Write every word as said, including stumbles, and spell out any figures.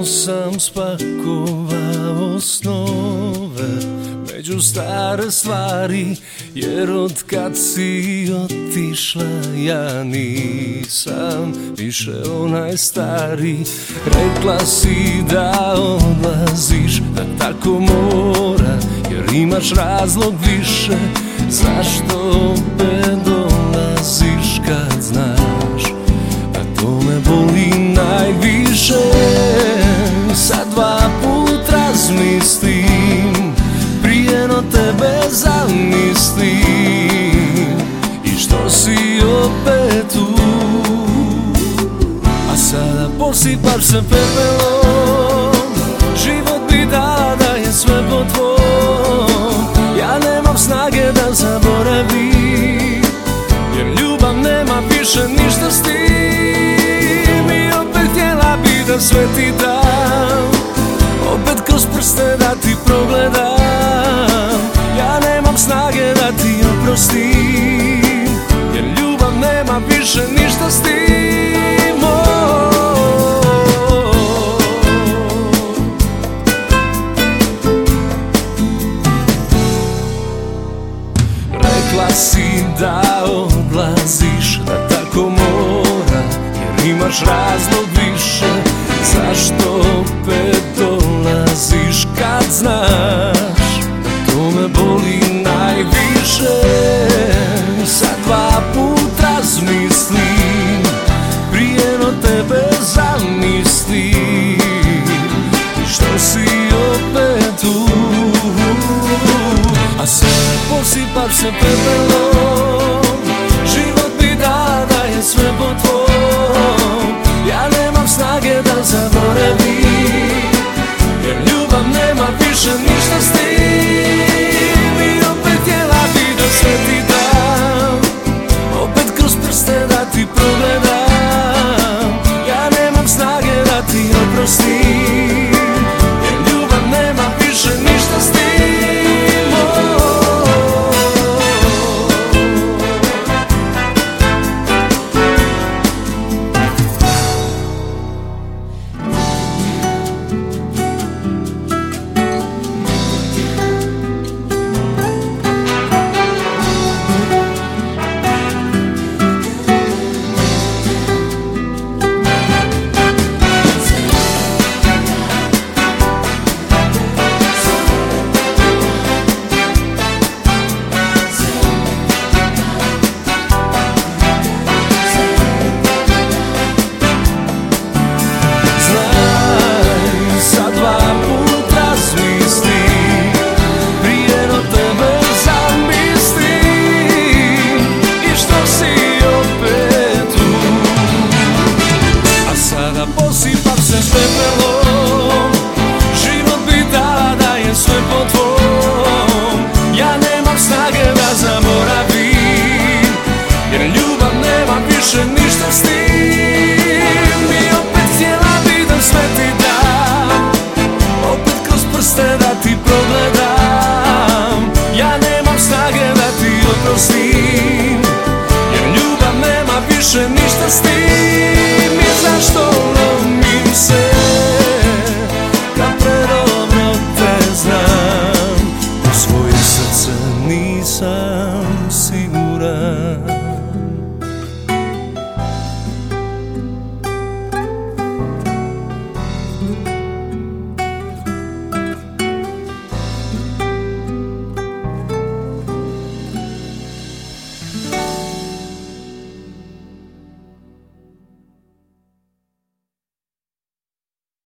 sam spakovao snove među stare stvari, jer od kad si otišla ja nisam više onaj stari. Rekla si da odlaziš, da tako mora, jer imaš razlog više. Zašto opet dolaziš kad znaš da to me boli najviše? Sad dva put razmislim prije no tebe zamislim, i što si opet tu, a sada posipaš se pepelom. Život bi dala da je sve po tvom, ja nemam snage da zaboravim, jer ljubav nema više ništa s tim. I opet htjela bi da sve ti dam, opet kroz prste da ti progledam. Ja nemam snage da ti oprostim, jer ljubav nema više ništa s tim. Oh. Rekla si da odlaziš, da tako mora, jer imaš razlog više. Zašto opet dolaziš kad znaš da to me boli najviše? Sad dva put razmislim prije no tebe zamislim, i što si opet tu, a sad posipaš se pepelom. Život bi dala da je sve po tvom, ja nemam snage da zaboravim, jer ljubav nema više ništa s tim. I opet htjela bi da sve ti dam, opet kroz prste da ti progledam. Ja nemam snage da ti oprostim, jer ljubav nema više ništa s tim. Posipaš se pepelom, život bi dala da je sve po tvom, ja nemam snage da zaboravim, jer ljubav nema više ništa s tim. I opet htjela bi da sve ti dam, opet kroz prste da ti progledam. Ja nemam snage da ti oprostim, jer ljubav nema više ništa s tim. I zašto lomim se kad predobro te znam, u svoje srce nisam